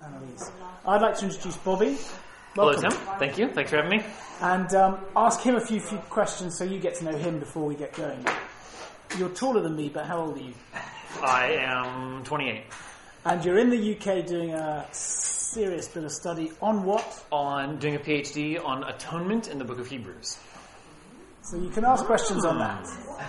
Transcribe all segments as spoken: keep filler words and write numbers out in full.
Annalise. I'd like to introduce Bobby. Welcome. Hello, Tim. Thank you. Thanks for having me. And um, ask him a few, few questions so you get to know him before we get going. You're taller than me, but how old are you? I am twenty-eight. And you're in the U K doing a serious bit of study on what? On doing a PhD on atonement in the Book of Hebrews. So you can ask questions on that.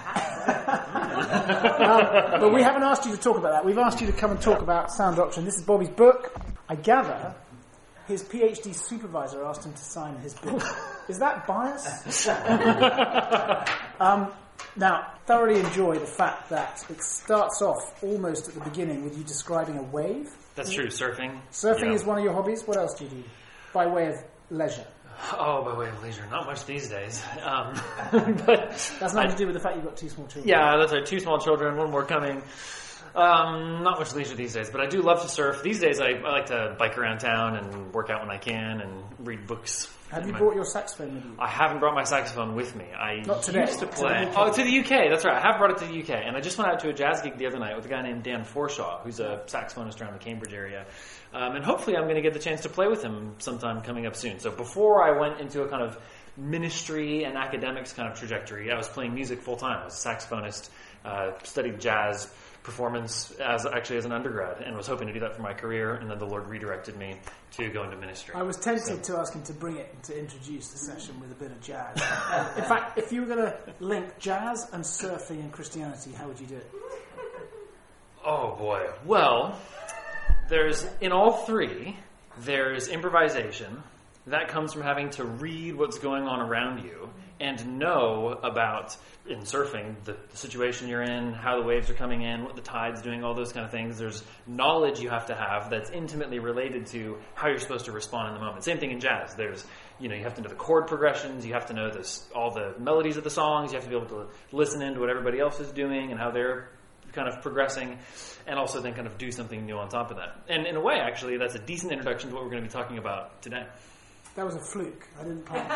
um, but we haven't asked you to talk about that. We've asked you to come and talk about sound doctrine. This is Bobby's book. I gather his PhD supervisor asked him to sign his book. Is that bias? um, now, thoroughly enjoy the fact that it starts off almost at the beginning with you describing a wave. That's true, surfing. Surfing yeah. is one of your hobbies. What else do you do by way of leisure? Oh, by way of leisure, not much these days. Um, but that's nothing I, to do with the fact you've got two small children. Yeah, that's right. Two small children, one more coming. Um, not much leisure these days, but I do love to surf. These days, I, I like to bike around town and work out when I can and read books. Have you my, brought your saxophone with you? I haven't brought my saxophone with me. I Not today. used to play. To oh, to the U K. That's right. I have brought it to the U K, and I just went out to a jazz gig the other night with a guy named Dan Forshaw, who's a saxophonist around the Cambridge area. Um, and hopefully I'm going to get the chance to play with him sometime coming up soon. So before I went into a kind of ministry and academics kind of trajectory, I was playing music full time. I was a saxophonist, uh, studied jazz performance as actually as an undergrad, and was hoping to do that for my career, and then the Lord redirected me to go into ministry. I was tempted so. to ask him to bring it and to introduce the session with a bit of jazz. uh, in fact, if you were going to link jazz and surfing and Christianity, how would you do it? Oh boy. Well, there's in all three, there's improvisation. That comes from having to read what's going on around you and know about, in surfing, the, the situation you're in, how the waves are coming in, what the tide's doing, all those kind of things. There's knowledge you have to have that's intimately related to how you're supposed to respond in the moment. Same thing in jazz. There's, you know, you have to know the chord progressions, you have to know this, all the melodies of the songs, you have to be able to listen in to what everybody else is doing and how they're kind of progressing, and also then kind of do something new on top of that. And in a way, actually, that's a decent introduction to what we're going to be talking about today. That was a fluke. I didn't plan.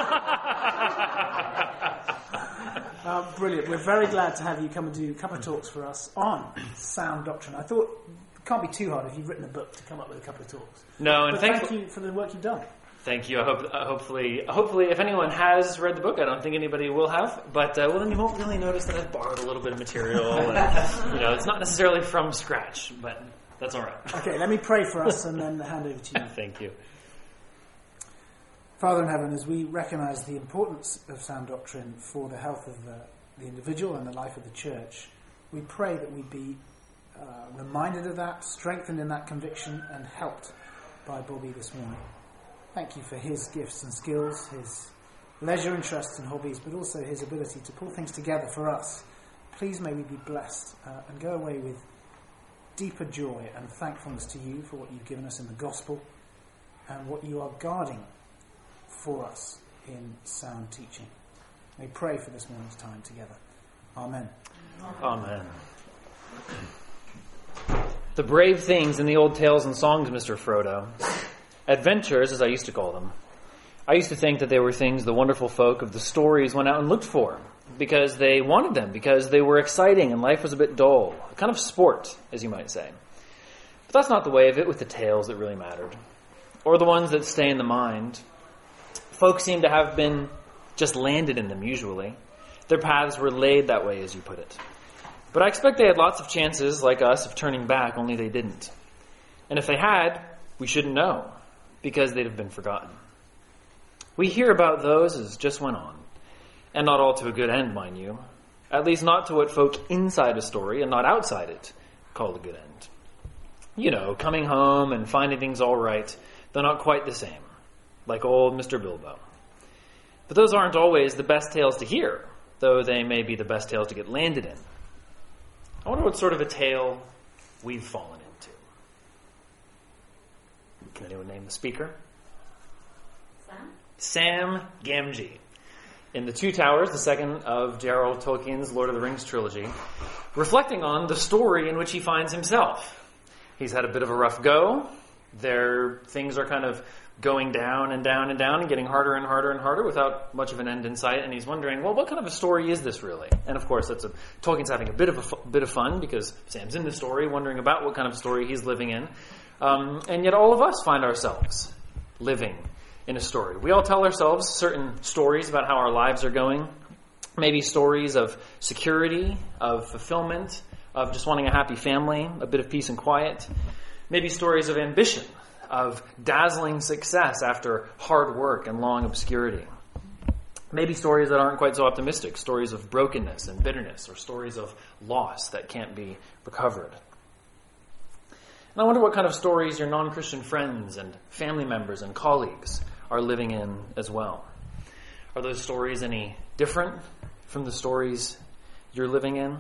uh, brilliant. We're very glad to have you come and do a couple of talks for us on sound doctrine. I thought it can't be too hard if you've written a book to come up with a couple of talks. No, and but thank you for the work you've done. Thank you. I hope, uh, hopefully, hopefully, if anyone has read the book, I don't think anybody will have. But uh, well, then you won't really notice that I've borrowed a little bit of material. And, you know, it's not necessarily from scratch, but that's all right. Okay, let me pray for us and then hand over to you. Thank you. Father in heaven, as we recognise the importance of sound doctrine for the health of the, the individual and the life of the church, we pray that we be uh, reminded of that, strengthened in that conviction, and helped by Bobby this morning. Thank you for his gifts and skills, his leisure, interests and hobbies, but also his ability to pull things together for us. Please may we be blessed uh, and go away with deeper joy and thankfulness to you for what you've given us in the gospel and what you are guarding for us in sound teaching. We pray for this morning's time together. Amen. Amen. The brave things in the old tales and songs, Mister Frodo. Adventures, as I used to call them. I used to think that they were things the wonderful folk of the stories went out and looked for because they wanted them, because they were exciting and life was a bit dull. A kind of sport, as you might say. But that's not the way of it with the tales that really mattered, or the ones that stay in the mind. Folk seem to have been just landed in them, usually. Their paths were laid that way, as you put it. But I expect they had lots of chances, like us, of turning back, only they didn't. And if they had, we shouldn't know, because they'd have been forgotten. We hear about those as just went on, and not all to a good end, mind you. At least not to what folk inside a story, and not outside it, call a good end. You know, coming home and finding things all right, though not quite the same. Like old Mister Bilbo. But those aren't always the best tales to hear, though they may be the best tales to get landed in. I wonder what sort of a tale we've fallen into. Can anyone name the speaker? Sam? Sam Gamgee. In The Two Towers, the second of J R R Tolkien's Lord of the Rings trilogy, reflecting on the story in which he finds himself. He's had a bit of a rough go. There, things are kind of going down and down and down and getting harder and harder and harder without much of an end in sight. And he's wondering, well, what kind of a story is this really? And of course, that's a, Tolkien's having a bit of a f- bit of fun because Sam's in the story, wondering about what kind of story he's living in. Um, and yet all of us find ourselves living in a story. We all tell ourselves certain stories about how our lives are going. Maybe stories of security, of fulfillment, of just wanting a happy family, a bit of peace and quiet. Maybe stories of ambition, of dazzling success after hard work and long obscurity. Maybe stories that aren't quite so optimistic, stories of brokenness and bitterness, or stories of loss that can't be recovered. And I wonder what kind of stories your non-Christian friends and family members and colleagues are living in as well. Are those stories any different from the stories you're living in?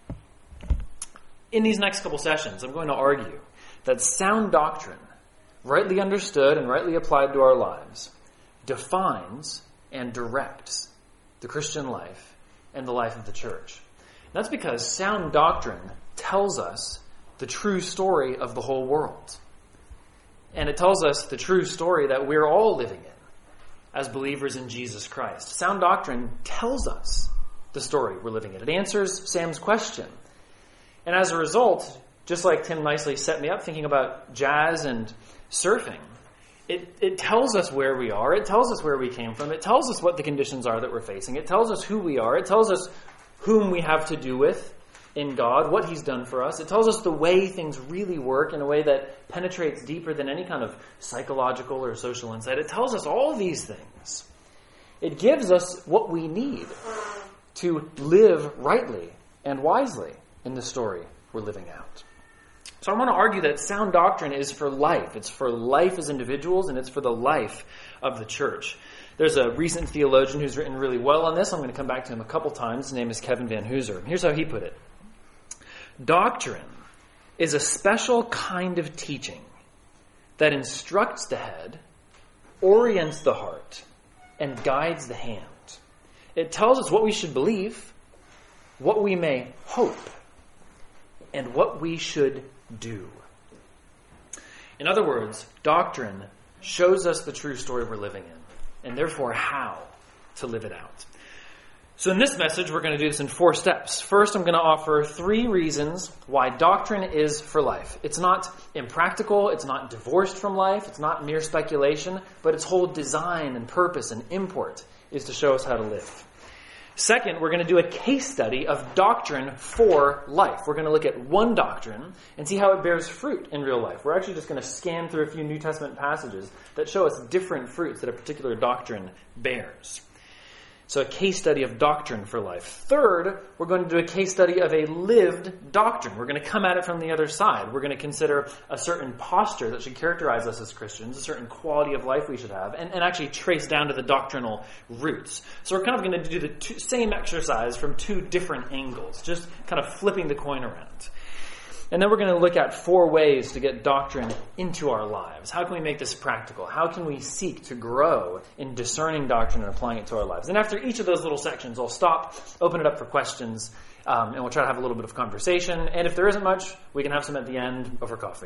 In these next couple sessions, I'm going to argue that sound doctrine, rightly understood and rightly applied to our lives, defines and directs the Christian life and the life of the church. And that's because sound doctrine tells us the true story of the whole world. And it tells us the true story that we're all living in as believers in Jesus Christ. Sound doctrine tells us the story we're living in. It answers Sam's question. And as a result, just like Tim nicely set me up thinking about jazz and surfing, it, it tells us where we are. It tells us where we came from. It tells us what the conditions are that we're facing. It tells us who we are. It tells us whom we have to do with in God, what he's done for us. It tells us the way things really work in a way that penetrates deeper than any kind of psychological or social insight. It tells us all these things. It gives us what we need to live rightly and wisely in the story we're living out. So I want to argue that sound doctrine is for life. It's for life as individuals, and it's for the life of the church. There's a recent theologian who's written really well on this. I'm going to come back to him a couple times. His name is Kevin Van Hooser. Here's how he put it. Doctrine is a special kind of teaching that instructs the head, orients the heart, and guides the hand. It tells us what we should believe, what we may hope, and what we should do. In other words, doctrine shows us the true story we're living in, and therefore how to live it out. So in this message, we're going to do this in four steps. First, I'm going to offer three reasons why doctrine is for life. It's not impractical, it's not divorced from life, it's not mere speculation, but its whole design and purpose and import is to show us how to live. Second, we're going to do a case study of doctrine for life. We're going to look at one doctrine and see how it bears fruit in real life. We're actually just going to scan through a few New Testament passages that show us different fruits that a particular doctrine bears. So a case study of doctrine for life. Third, we're going to do a case study of a lived doctrine. We're going to come at it from the other side. We're going to consider a certain posture that should characterize us as Christians, a certain quality of life we should have, and, and actually trace down to the doctrinal roots. So we're kind of going to do the two, same exercise from two different angles, just kind of flipping the coin around. And then we're going to look at four ways to get doctrine into our lives. How can we make this practical? How can we seek to grow in discerning doctrine and applying it to our lives? And after each of those little sections, I'll stop, open it up for questions, um, and we'll try to have a little bit of conversation. And if there isn't much, we can have some at the end over coffee.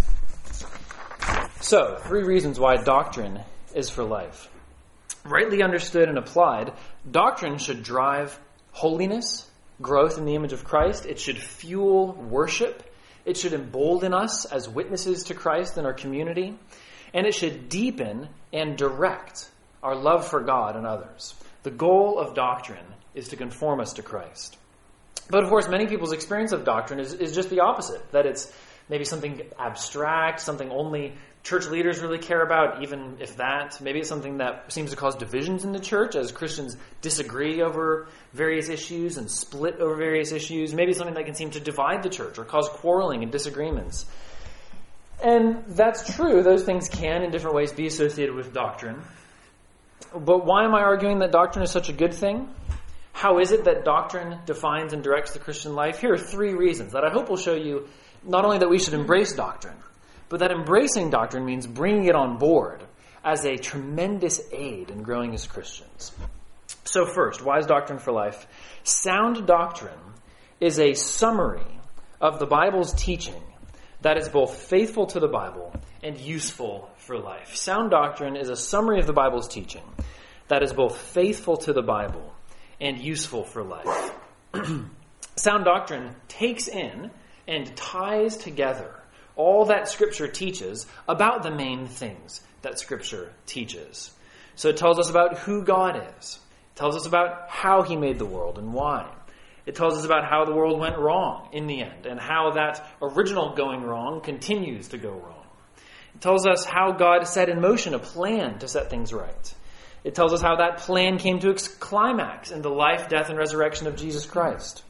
So, three reasons why doctrine is for life. Rightly understood and applied, doctrine should drive holiness, growth in the image of Christ. It should fuel worship. It should embolden us as witnesses to Christ in our community. And it should deepen and direct our love for God and others. The goal of doctrine is to conform us to Christ. But of course, many people's experience of doctrine is, is just the opposite. That it's maybe something abstract, something only church leaders really care about, even if that. Maybe it's something that seems to cause divisions in the church as Christians disagree over various issues and split over various issues. Maybe it's something that can seem to divide the church or cause quarreling and disagreements. And that's true. Those things can, in different ways, be associated with doctrine. But why am I arguing that doctrine is such a good thing? How is it that doctrine defines and directs the Christian life? Here are three reasons that I hope will show you not only that we should embrace doctrine, but that embracing doctrine means bringing it on board as a tremendous aid in growing as Christians. So first, why is doctrine for life? Sound doctrine is a summary of the Bible's teaching that is both faithful to the Bible and useful for life. Sound doctrine is a summary of the Bible's teaching that is both faithful to the Bible and useful for life. Sound doctrine takes in and ties together all that Scripture teaches about the main things that Scripture teaches. So it tells us about who God is. It tells us about how he made the world and why. It tells us about how the world went wrong in the end and how that original going wrong continues to go wrong. It tells us how God set in motion a plan to set things right. It tells us how that plan came to its climax in the life, death, and resurrection of Jesus Christ.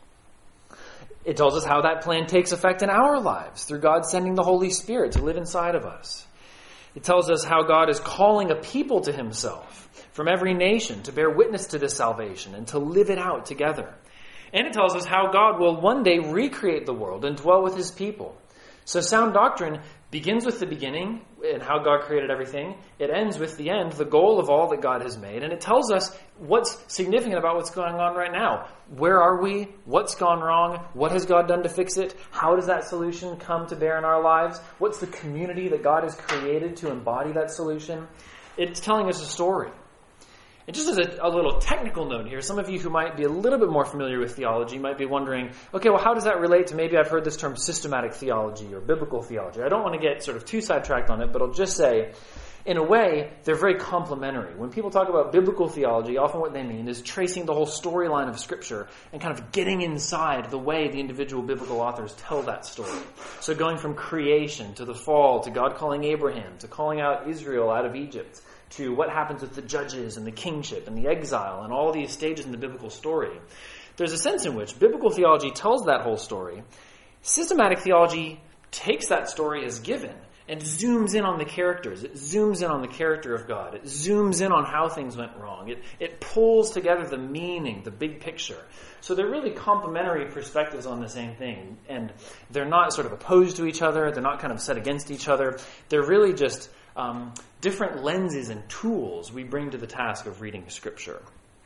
It tells us how that plan takes effect in our lives through God sending the Holy Spirit to live inside of us. It tells us how God is calling a people to himself from every nation to bear witness to this salvation and to live it out together. And it tells us how God will one day recreate the world and dwell with his people. So sound doctrine begins with the beginning and how God created everything. It ends with the end, the goal of all that God has made. And it tells us what's significant about what's going on right now. Where are we? What's gone wrong? What has God done to fix it? How does that solution come to bear in our lives? What's the community that God has created to embody that solution? It's telling us a story. And just as a, a little technical note here, some of you who might be a little bit more familiar with theology might be wondering, okay, well, how does that relate to, maybe I've heard this term systematic theology or biblical theology. I don't want to get sort of too sidetracked on it, but I'll just say, in a way, they're very complementary. When people talk about biblical theology, often what they mean is tracing the whole storyline of Scripture and kind of getting inside the way the individual biblical authors tell that story. So going from creation to the fall, to God calling Abraham, to calling out Israel out of Egypt, to what happens with the judges and the kingship and the exile and all these stages in the biblical story. There's a sense in which biblical theology tells that whole story. Systematic theology takes that story as given and zooms in on the characters. It zooms in on the character of God. It zooms in on how things went wrong. It, it pulls together the meaning, the big picture. So they're really complementary perspectives on the same thing. And they're not sort of opposed to each other. They're not kind of set against each other. They're really just Um, different lenses and tools we bring to the task of reading Scripture.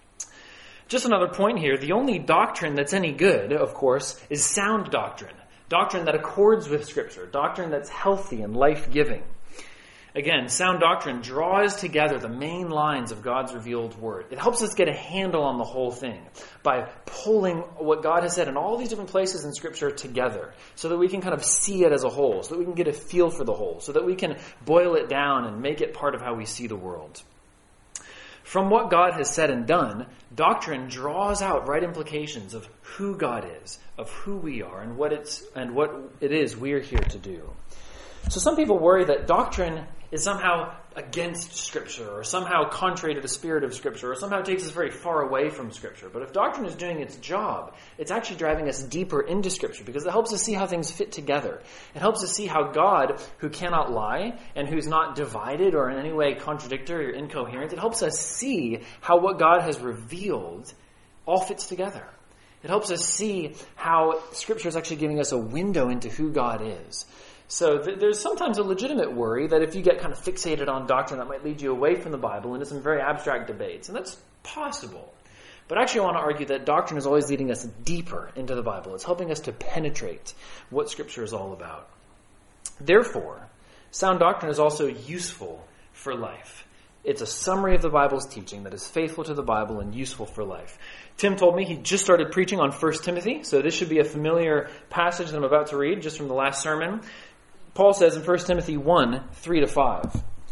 Just another point here, the only doctrine that's any good, of course, is sound doctrine. Doctrine that accords with Scripture. Doctrine that's healthy and life-giving. Again, sound doctrine draws together the main lines of God's revealed word. It helps us get a handle on the whole thing by pulling what God has said in all these different places in Scripture together so that we can kind of see it as a whole, so that we can get a feel for the whole, so that we can boil it down and make it part of how we see the world. From what God has said and done, doctrine draws out right implications of who God is, of who we are, and what it's and what it is we are here to do. So some people worry that doctrine is somehow against Scripture or somehow contrary to the spirit of Scripture or somehow takes us very far away from Scripture. But if doctrine is doing its job, it's actually driving us deeper into Scripture because it helps us see how things fit together. It helps us see how God, who cannot lie and who's not divided or in any way contradictory or incoherent, it helps us see how what God has revealed all fits together. It helps us see how Scripture is actually giving us a window into who God is. So th- there's sometimes a legitimate worry that if you get kind of fixated on doctrine, that might lead you away from the Bible into some very abstract debates. And that's possible. But actually I want to argue that doctrine is always leading us deeper into the Bible. It's helping us to penetrate what Scripture is all about. Therefore, sound doctrine is also useful for life. It's a summary of the Bible's teaching that is faithful to the Bible and useful for life. Tim told me he just started preaching on First Timothy, so this should be a familiar passage that I'm about to read just from the last sermon. Paul says in First Timothy one, three to five.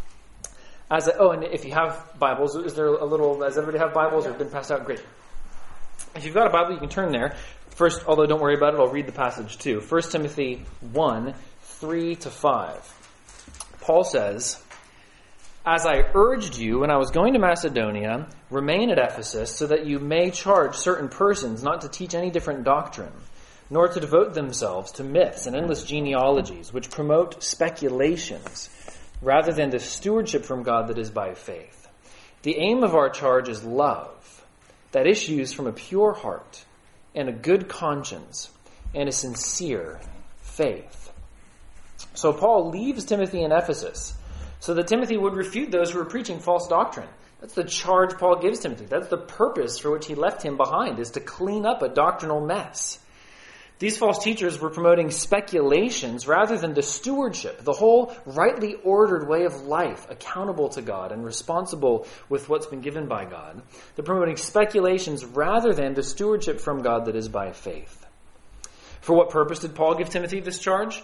As a, oh, and if you have Bibles, is there a little, does everybody have Bibles or have been passed out? Great. If you've got a Bible, you can turn there. First, although don't worry about it, I'll read the passage too. First Timothy one, three to five. Paul says, "As I urged you when I was going to Macedonia, remain at Ephesus so that you may charge certain persons not to teach any different doctrine, nor to devote themselves to myths and endless genealogies, which promote speculations, rather than the stewardship from God that is by faith. The aim of our charge is love, that issues from a pure heart, and a good conscience, and a sincere faith." So Paul leaves Timothy in Ephesus so that Timothy would refute those who were preaching false doctrine. That's the charge Paul gives Timothy. That's the purpose for which he left him behind, is to clean up a doctrinal mess. These false teachers were promoting speculations rather than the stewardship, the whole rightly ordered way of life, accountable to God and responsible with what's been given by God. They're promoting speculations rather than the stewardship from God that is by faith. For what purpose did Paul give Timothy this charge?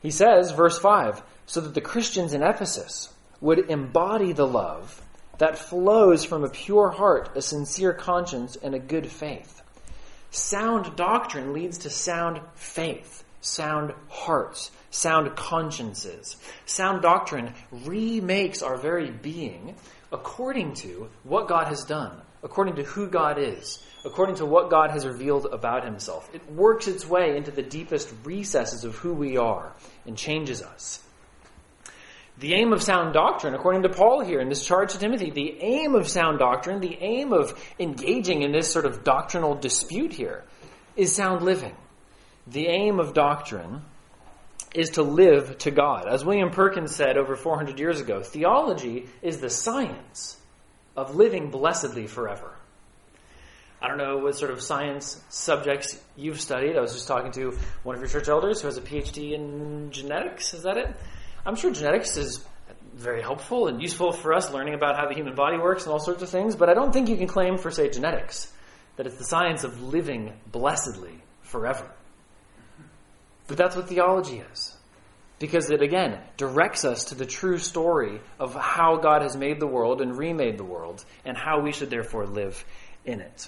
He says, verse five, so that the Christians in Ephesus would embody the love that flows from a pure heart, a sincere conscience, and a good faith. Sound doctrine leads to sound faith, sound hearts, sound consciences. Sound doctrine remakes our very being according to what God has done, according to who God is, according to what God has revealed about himself. It works its way into the deepest recesses of who we are and changes us. The aim of sound doctrine, according to Paul here in this charge to Timothy, the aim of sound doctrine, the aim of engaging in this sort of doctrinal dispute here is sound living. The aim of doctrine is to live to God. As William Perkins said over four hundred years ago, theology is the science of living blessedly forever. I don't know what sort of science subjects you've studied. I was just talking to one of your church elders who has a P H D in genetics. Is that it? I'm sure genetics is very helpful and useful for us learning about how the human body works and all sorts of things, but I don't think you can claim for, say, genetics that it's the science of living blessedly forever. But that's what theology is. Because it, again, directs us to the true story of how God has made the world and remade the world and how we should therefore live in it.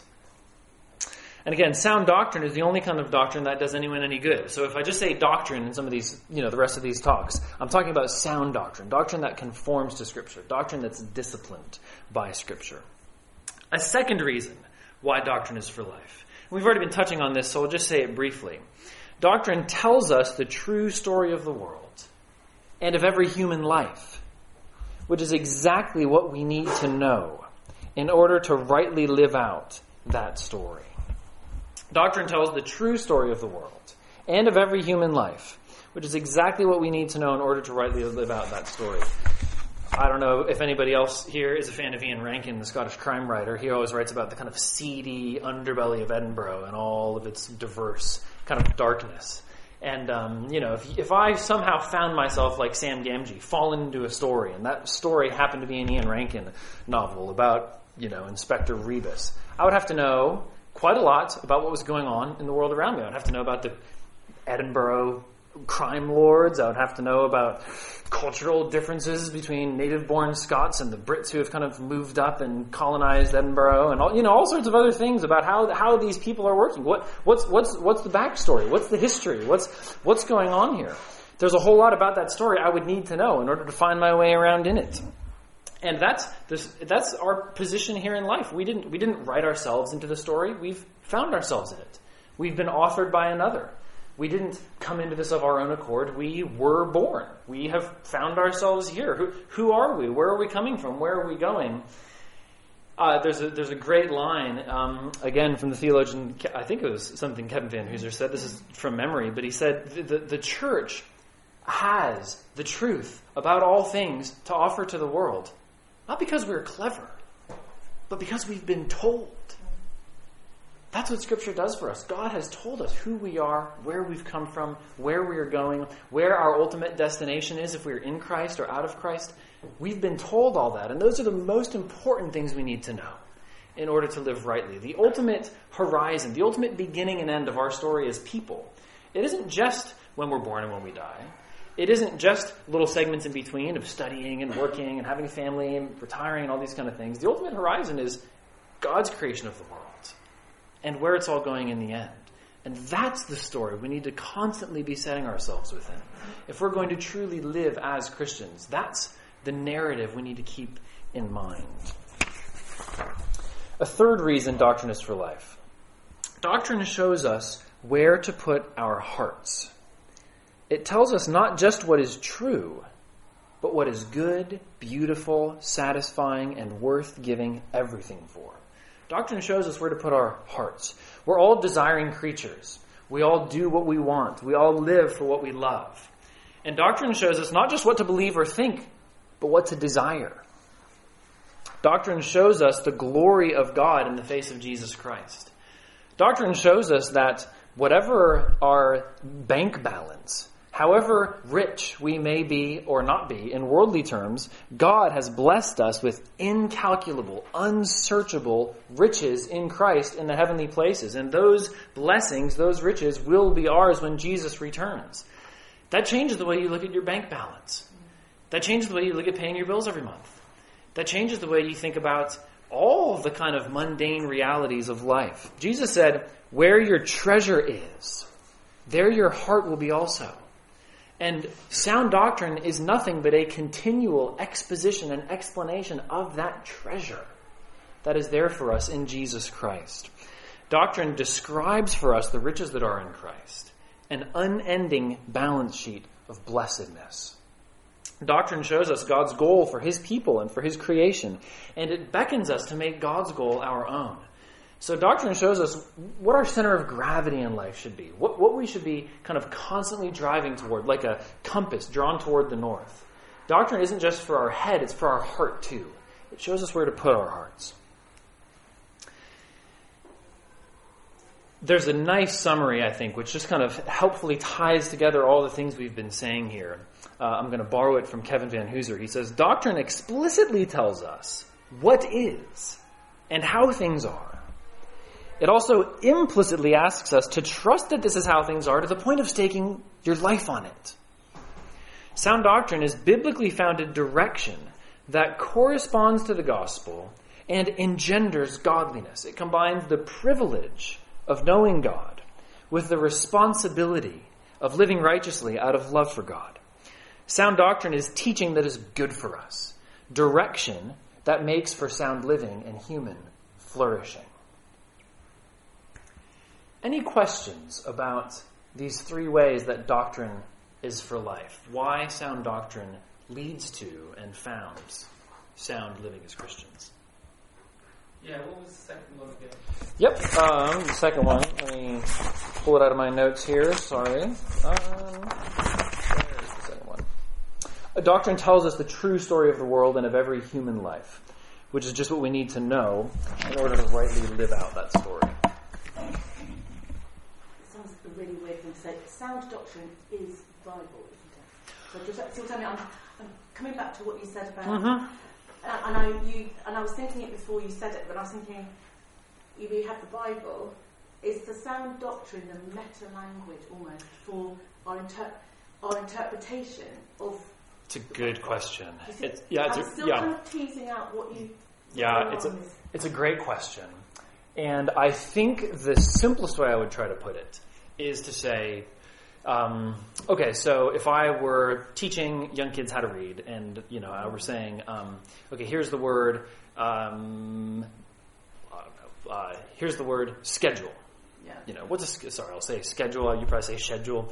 And again, sound doctrine is the only kind of doctrine that does anyone any good. So if I just say doctrine in some of these, you know, the rest of these talks, I'm talking about sound doctrine, doctrine that conforms to Scripture, doctrine that's disciplined by Scripture. A second reason why doctrine is for life. We've already been touching on this, so I'll just say it briefly. Doctrine tells us the true story of the world and of every human life, which is exactly what we need to know in order to rightly live out that story. Doctrine tells the true story of the world and of every human life, which is exactly what we need to know in order to rightly live out that story. I don't know if anybody else here is a fan of Ian Rankin, the Scottish crime writer. He always writes about the kind of seedy underbelly of Edinburgh and all of its diverse kind of darkness. And, um, you know, if, if I somehow found myself like Sam Gamgee, fallen into a story, and that story happened to be an Ian Rankin novel about, you know, Inspector Rebus, I would have to know quite a lot about what was going on in the world around me. I would have to know about the Edinburgh crime lords. I would have to know about cultural differences between native-born Scots and the Brits who have kind of moved up and colonized Edinburgh, and all, you know, all sorts of other things about how how these people are working. What what's what's what's the backstory? What's the history? What's what's going on here? There's a whole lot about that story I would need to know in order to find my way around in it. And that's this, that's our position here in life. We didn't we didn't write ourselves into the story. We've found ourselves in it. We've been authored by another. We didn't come into this of our own accord. We were born. We have found ourselves here. Who, who are we? Where are we coming from? Where are we going? Uh, there's a there's a great line, um, again, from the theologian, I think it was something Kevin Van Hooser said. This is from memory, but he said, the, the, the church has the truth about all things to offer to the world. Not because we're clever, but because we've been told. That's what Scripture does for us. God has told us who we are, where we've come from, where we are going, where our ultimate destination is if we're in Christ or out of Christ. We've been told all that, and those are the most important things we need to know in order to live rightly. The ultimate horizon, the ultimate beginning and end of our story as people. It isn't just when we're born and when we die. It isn't just little segments in between of studying and working and having a family and retiring and all these kind of things. The ultimate horizon is God's creation of the world and where it's all going in the end. And that's the story we need to constantly be setting ourselves within. If we're going to truly live as Christians, that's the narrative we need to keep in mind. A third reason doctrine is for life. Doctrine shows us where to put our hearts. It tells us not just what is true, but what is good, beautiful, satisfying, and worth giving everything for. Doctrine shows us where to put our hearts. We're all desiring creatures. We all do what we want. We all live for what we love. And doctrine shows us not just what to believe or think, but what to desire. Doctrine shows us the glory of God in the face of Jesus Christ. Doctrine shows us that whatever our bank balance, however rich we may be or not be in worldly terms, God has blessed us with incalculable, unsearchable riches in Christ in the heavenly places. And those blessings, those riches, will be ours when Jesus returns. That changes the way you look at your bank balance. That changes the way you look at paying your bills every month. That changes the way you think about all the kind of mundane realities of life. Jesus said, where your treasure is, there your heart will be also. And sound doctrine is nothing but a continual exposition and explanation of that treasure that is there for us in Jesus Christ. Doctrine describes for us the riches that are in Christ, an unending balance sheet of blessedness. Doctrine shows us God's goal for his people and for his creation, and it beckons us to make God's goal our own. So doctrine shows us what our center of gravity in life should be, what, what we should be kind of constantly driving toward, like a compass drawn toward the north. Doctrine isn't just for our head, it's for our heart too. It shows us where to put our hearts. There's a nice summary, I think, which just kind of helpfully ties together all the things we've been saying here. Uh, I'm going to borrow it from Kevin Van Hooser. He says, doctrine explicitly tells us what is and how things are. It also implicitly asks us to trust that this is how things are to the point of staking your life on it. Sound doctrine is biblically founded direction that corresponds to the gospel and engenders godliness. It combines the privilege of knowing God with the responsibility of living righteously out of love for God. Sound doctrine is teaching that is good for us, direction that makes for sound living and human flourishing. Any questions about these three ways that doctrine is for life? Why sound doctrine leads to and founds sound living as Christians? Yeah, what was the second one again? Yep, um, the second one. Let me pull it out of my notes here. Sorry. Um, there's the second one. A doctrine tells us the true story of the world and of every human life, which is just what we need to know in order to rightly live out that story. It sounds a really weird thing to say. Sound doctrine is Bible, isn't it? So just, so tell me, I'm, I'm coming back to what you said about... Mm-hmm. And I, you, and I was thinking it before you said it, but I was thinking, you, you have the Bible. Is the sound doctrine the meta-language almost for our, inter- our interpretation of... It's a good question. It's, yeah, it's I'm a, still yeah. kind of teasing out what you... Yeah, it's a, it's a great question. And I think the simplest way I would try to put it is to say... Um, okay, so if I were teaching young kids how to read, and you know, I were saying, um, okay, here's the word, um, uh, here's the word schedule. Yeah. You know, what's a sorry? I'll say schedule. You probably say schedule.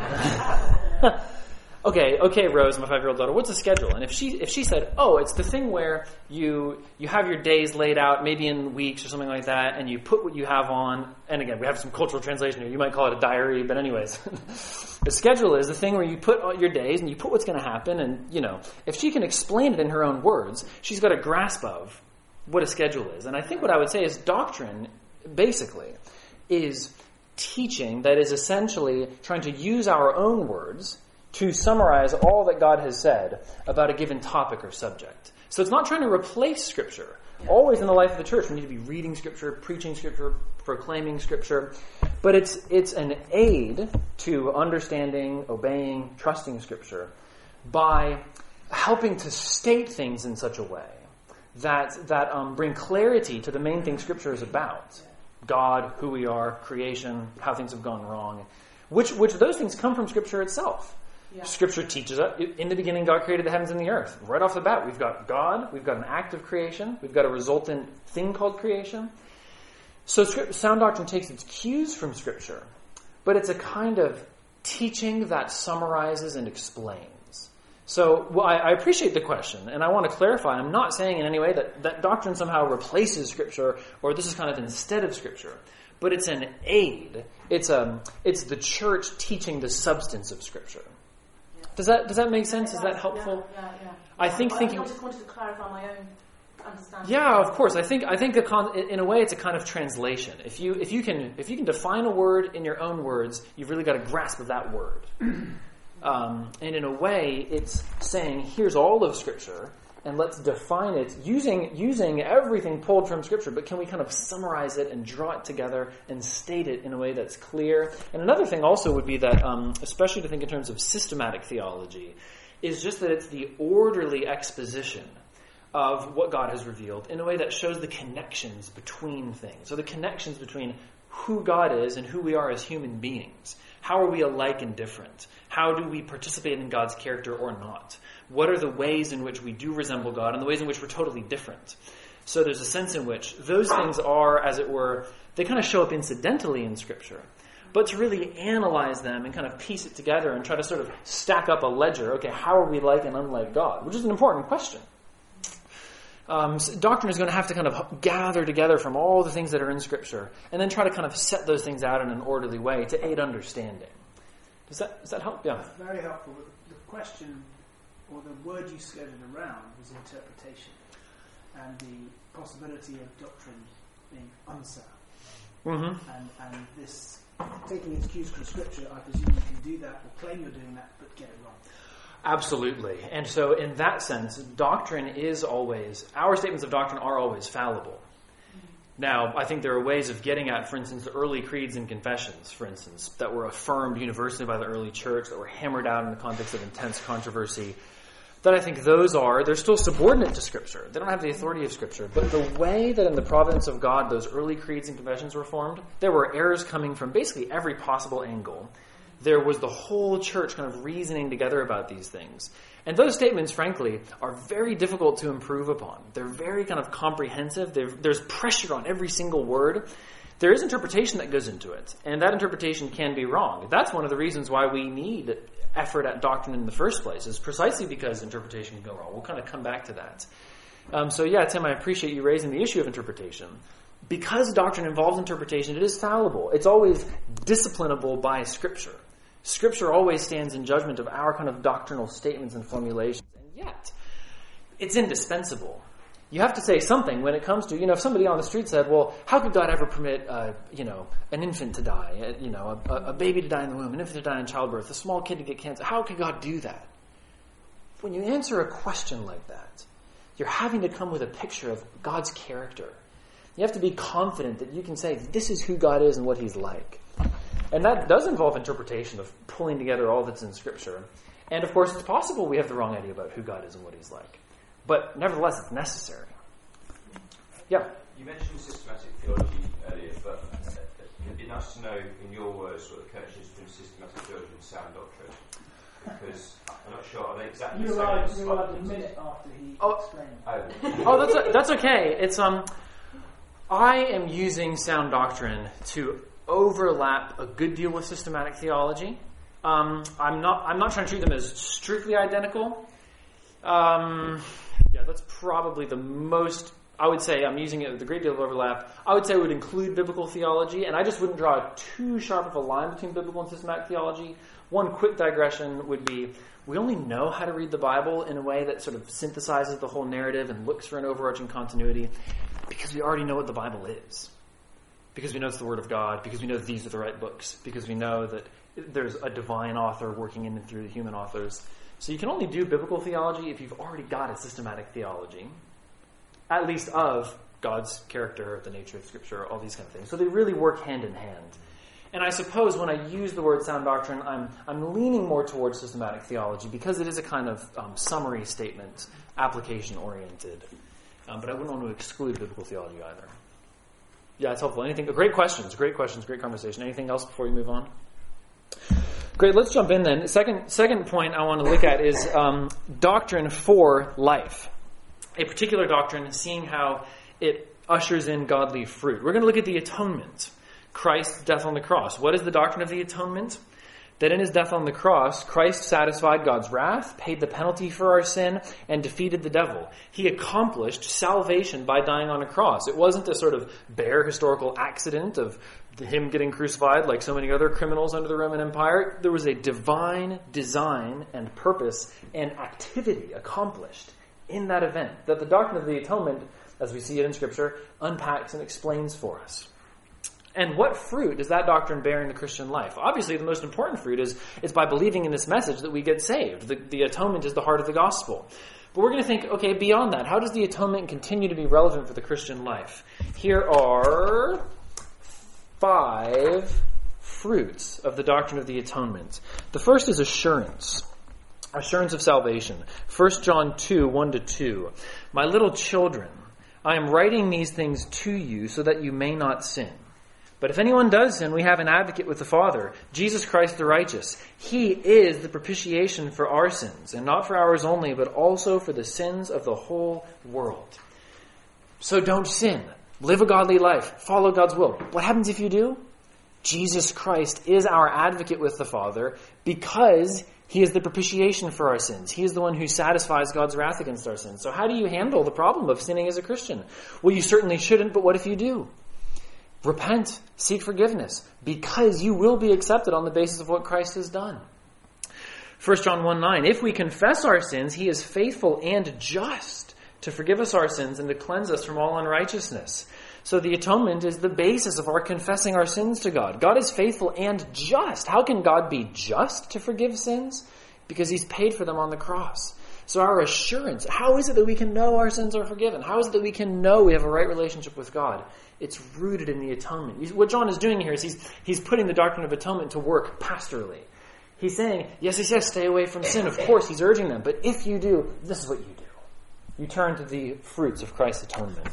Okay, okay, Rose, my five-year-old daughter, what's a schedule? And if she if she said, oh, it's the thing where you you have your days laid out, maybe in weeks or something like that, and you put what you have on, and again, we have some cultural translation here. You might call it a diary, but anyways. The schedule is the thing where you put all your days and you put what's going to happen, and, you know, if she can explain it in her own words, she's got a grasp of what a schedule is. And I think what I would say is doctrine, basically, is teaching that is essentially trying to use our own words to summarize all that God has said about a given topic or subject. So it's not trying to replace Scripture. Always in the life of the church, we need to be reading Scripture, preaching Scripture, proclaiming Scripture. But it's it's an aid to understanding, obeying, trusting Scripture by helping to state things in such a way that that um, bring clarity to the main thing Scripture is about. God, who we are, creation, how things have gone wrong. Which, which those things come from Scripture itself. Yeah. Scripture teaches us, in the beginning God created the heavens and the earth. Right off the bat, we've got God, we've got an act of creation, we've got a resultant thing called creation. So sound doctrine takes its cues from Scripture, but it's a kind of teaching that summarizes and explains. So well, I, I appreciate the question, and I want to clarify, I'm not saying in any way that, that doctrine somehow replaces Scripture, or this is kind of instead of Scripture. But it's an aid. It's a, it's the church teaching the substance of Scripture. Does that does that make sense? Is that helpful? Yeah, yeah, yeah. I think I, thinking. I just wanted to clarify my own understanding. Yeah, of course. I think I think the con- in a way it's a kind of translation. If you if you can if you can define a word in your own words, you've really got a grasp of that word. Um, and in a way, it's saying here's all of Scripture, and let's define it using using everything pulled from Scripture, but can we kind of summarize it and draw it together and state it in a way that's clear? And another thing also would be that, um, especially to think in terms of systematic theology, is just that it's the orderly exposition of what God has revealed in a way that shows the connections between things. So the connections between who God is and who we are as human beings. How are we alike and different? How do we participate in God's character or not? What are the ways in which we do resemble God and the ways in which we're totally different? So there's a sense in which those things are, as it were, they kind of show up incidentally in Scripture. But to really analyze them and kind of piece it together and try to sort of stack up a ledger, okay, how are we like and unlike God? Which is an important question. Um, so doctrine is going to have to kind of gather together from all the things that are in Scripture and then try to kind of set those things out in an orderly way to aid understanding. Does that does that help? Yeah. That's very helpful. The question, or the word you skirted around, was interpretation and the possibility of doctrine being unsound. Mm-hmm. And, and this, taking its cues from Scripture, I presume you can do that or claim you're doing that, but get it wrong. Absolutely. And so in that sense, doctrine is always, our statements of doctrine are always fallible. Now, I think there are ways of getting at, for instance, the early creeds and confessions, for instance, that were affirmed universally by the early church, that were hammered out in the context of intense controversy, that I think those are, they're still subordinate to Scripture. They don't have the authority of Scripture. But the way that in the providence of God those early creeds and confessions were formed, there were errors coming from basically every possible angle. There was the whole church kind of reasoning together about these things. And those statements, frankly, are very difficult to improve upon. They're very kind of comprehensive. They're, there's pressure on every single word. There is interpretation that goes into it. And that interpretation can be wrong. That's one of the reasons why we need effort at doctrine in the first place, is precisely because interpretation can go wrong. We'll kind of come back to that. Um, so yeah, Tim, I appreciate you raising the issue of interpretation. Because doctrine involves interpretation, it is fallible. It's always disciplinable by Scripture. Scripture always stands in judgment of our kind of doctrinal statements and formulations. And yet, it's indispensable. You have to say something when it comes to, you know, if somebody on the street said, well, how could God ever permit, uh, you know, an infant to die, uh, you know, a, a baby to die in the womb, an infant to die in childbirth, a small kid to get cancer? How could God do that? When you answer a question like that, you're having to come with a picture of God's character. You have to be confident that you can say, this is who God is and what He's like. And that does involve interpretation of pulling together all that's in Scripture. And of course, it's possible we have the wrong idea about who God is and what He's like. But nevertheless, it's necessary. Yeah? You mentioned systematic theology earlier, but it'd be nice to know, in your words, what the connection is between systematic theology and sound doctrine. Because I'm not sure, are they exactly You the same? arrived, as you slightly arrived a minute different? after he Oh. explained. Oh. Oh, that's a, that's okay. It's um, I am using sound doctrine to overlap a good deal with systematic theology. Um, I'm not. I'm not trying to treat them as strictly identical. Um, yeah, that's probably the most. I would say I'm using it with a great deal of overlap. I would say it would include biblical theology, and I just wouldn't draw too sharp of a line between biblical and systematic theology. One quick digression would be: we only know how to read the Bible in a way that sort of synthesizes the whole narrative and looks for an overarching continuity because we already know what the Bible is. Because we know it's the Word of God, because we know these are the right books, because we know that there's a divine author working in and through the human authors. So you can only do biblical theology if you've already got a systematic theology, at least of God's character, the nature of Scripture, all these kind of things. So they really work hand in hand. And I suppose when I use the word sound doctrine, I'm I'm leaning more towards systematic theology because it is a kind of um, summary statement, application-oriented. Um, but I wouldn't want to exclude biblical theology either. Yeah, it's helpful. Anything? Great questions, great questions, great conversation. Anything else before we move on? Great, let's jump in then. Second, second point I want to look at is um, doctrine for life. A particular doctrine, seeing how it ushers in godly fruit. We're going to look at the atonement, Christ's death on the cross. What is the doctrine of the atonement? That in His death on the cross, Christ satisfied God's wrath, paid the penalty for our sin, and defeated the devil. He accomplished salvation by dying on a cross. It wasn't a sort of bare historical accident of Him getting crucified like so many other criminals under the Roman Empire. There was a divine design and purpose and activity accomplished in that event that the doctrine of the atonement, as we see it in Scripture, unpacks and explains for us. And what fruit does that doctrine bear in the Christian life? Obviously, the most important fruit is, is by believing in this message that we get saved. The, the atonement is the heart of the gospel. But we're going to think, okay, beyond that, how does the atonement continue to be relevant for the Christian life? Here are five fruits of the doctrine of the atonement. The first is assurance. Assurance of salvation. First John two, one to two. My little children, I am writing these things to you so that you may not sin. But if anyone does sin, we have an advocate with the Father, Jesus Christ the righteous. He is the propitiation for our sins, and not for ours only, but also for the sins of the whole world. So don't sin. Live a godly life. Follow God's will. What happens if you do? Jesus Christ is our advocate with the Father because He is the propitiation for our sins. He is the one who satisfies God's wrath against our sins. So how do you handle the problem of sinning as a Christian? Well, you certainly shouldn't, but what if you do? Repent, seek forgiveness, because you will be accepted on the basis of what Christ has done. First John one nine, if we confess our sins, He is faithful and just to forgive us our sins and to cleanse us from all unrighteousness. So the atonement is the basis of our confessing our sins to God. God is faithful and just. How can God be just to forgive sins? Because He's paid for them on the cross. So our assurance, how is it that we can know our sins are forgiven? How is it that we can know we have a right relationship with God? It's rooted in the atonement. What John is doing here is he's, he's putting the doctrine of atonement to work pastorally. He's saying, yes, yes, yes, stay away from sin. Of course, he's urging them. But if you do, this is what you do. You turn to the fruits of Christ's atonement.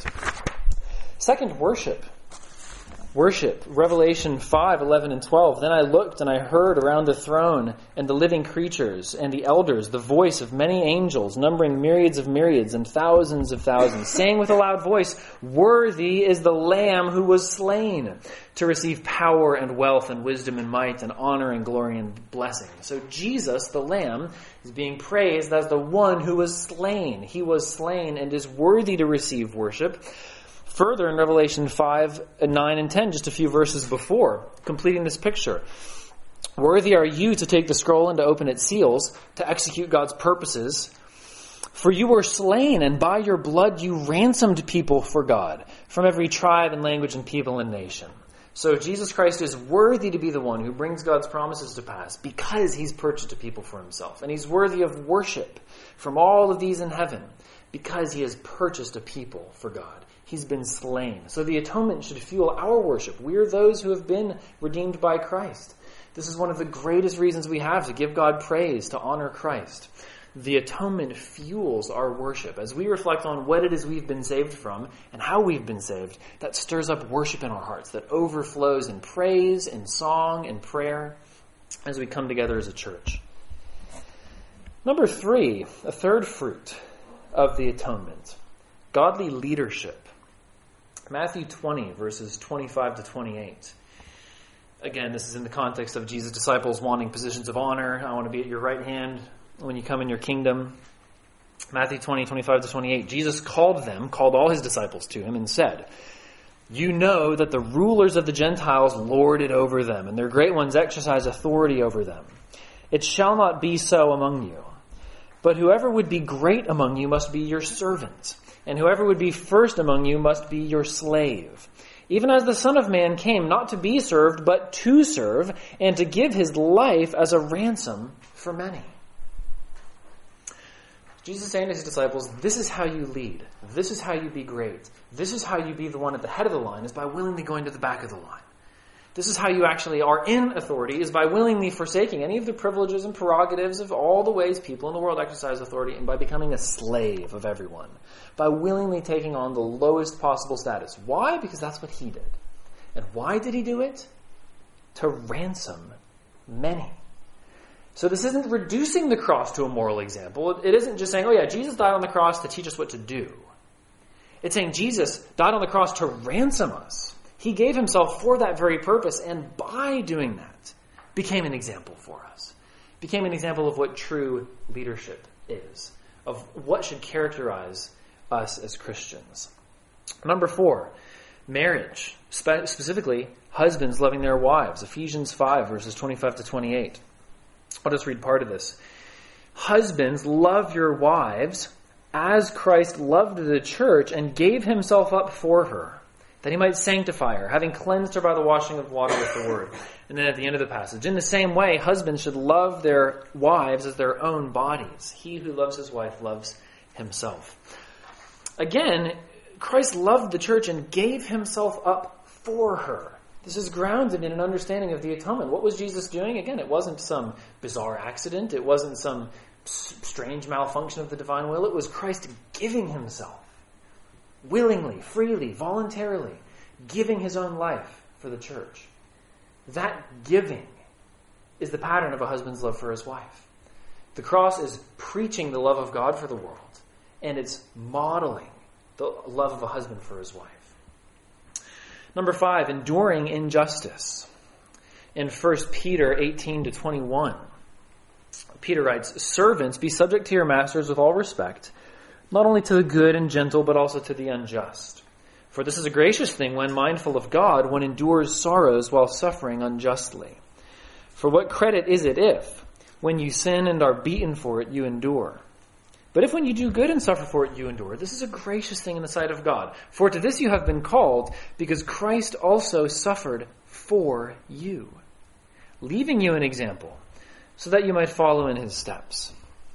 Second, worship. Worship. Revelation five, eleven, and twelve. Then I looked and I heard around the throne and the living creatures and the elders the voice of many angels, numbering myriads of myriads and thousands of thousands, saying with a loud voice, worthy is the Lamb who was slain to receive power and wealth and wisdom and might and honor and glory and blessing. So Jesus, the Lamb, is being praised as the one who was slain. He was slain and is worthy to receive worship. Further, in Revelation five, nine, and ten, just a few verses before, completing this picture. Worthy are you to take the scroll and to open its seals, to execute God's purposes. For you were slain, and by your blood you ransomed people for God, from every tribe and language and people and nation. So Jesus Christ is worthy to be the one who brings God's promises to pass, because He's purchased a people for Himself. And He's worthy of worship from all of these in heaven, because He has purchased a people for God. He's been slain. So the atonement should fuel our worship. We are those who have been redeemed by Christ. This is one of the greatest reasons we have to give God praise, to honor Christ. The atonement fuels our worship. As we reflect on what it is we've been saved from and how we've been saved, that stirs up worship in our hearts, that overflows in praise, in song, and prayer as we come together as a church. Number three, a third fruit of the atonement, godly leadership. Matthew twenty, verses twenty-five to twenty-eight. Again, this is in the context of Jesus' disciples wanting positions of honor. I want to be at your right hand when you come in your kingdom. Matthew twenty, twenty-five to twenty-eight. Jesus called them, called all His disciples to Him and said, you know that the rulers of the Gentiles lord it over them, and their great ones exercise authority over them. It shall not be so among you. But whoever would be great among you must be your servant. And whoever would be first among you must be your slave. Even as the Son of Man came not to be served, but to serve, and to give His life as a ransom for many. Jesus is saying to His disciples, this is how you lead. This is how you be great. This is how you be the one at the head of the line, is by willingly going to the back of the line. This is how you actually are in authority, is by willingly forsaking any of the privileges and prerogatives of all the ways people in the world exercise authority, and by becoming a slave of everyone. By willingly taking on the lowest possible status. Why? Because that's what He did. And why did He do it? To ransom many. So this isn't reducing the cross to a moral example. It isn't just saying, oh yeah, Jesus died on the cross to teach us what to do. It's saying Jesus died on the cross to ransom us. He gave Himself for that very purpose, and by doing that, became an example for us. Became an example of what true leadership is, of what should characterize us as Christians. Number four, marriage. Spe- specifically, husbands loving their wives. Ephesians five, verses twenty-five to twenty-eight. I'll just read part of this. Husbands, love your wives as Christ loved the church and gave Himself up for her, that He might sanctify her, having cleansed her by the washing of water with the word. And then at the end of the passage, in the same way, husbands should love their wives as their own bodies. He who loves his wife loves himself. Again, Christ loved the church and gave himself up for her. This is grounded in an understanding of the atonement. What was Jesus doing? Again, it wasn't some bizarre accident. It wasn't some strange malfunction of the divine will. It was Christ giving himself willingly, freely, voluntarily, giving his own life for the church. That giving is the pattern of a husband's love for his wife. The cross is preaching the love of God for the world, and it's modeling the love of a husband for his wife. Number five, enduring injustice. In First Peter eighteen to twenty-one, Peter writes, "Servants, be subject to your masters with all respect, not only to the good and gentle, but also to the unjust. For this is a gracious thing when mindful of God, one endures sorrows while suffering unjustly. For what credit is it if, when you sin and are beaten for it, you endure? But if when you do good and suffer for it, you endure, this is a gracious thing in the sight of God. For to this you have been called, because Christ also suffered for you, leaving you an example, so that you might follow in his steps."